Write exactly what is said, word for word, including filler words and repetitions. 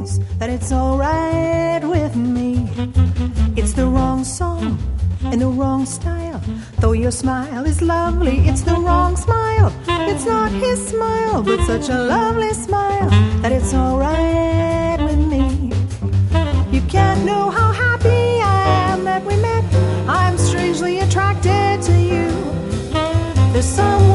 knows that it's alright with me. It's the wrong song in the wrong style. Though your smile is lovely, it's the wrong smile. It's not his smile, but such a lovely smile that it's alright with me. You can't know how happy I am that we met. I'm strangely attracted to you. There's someone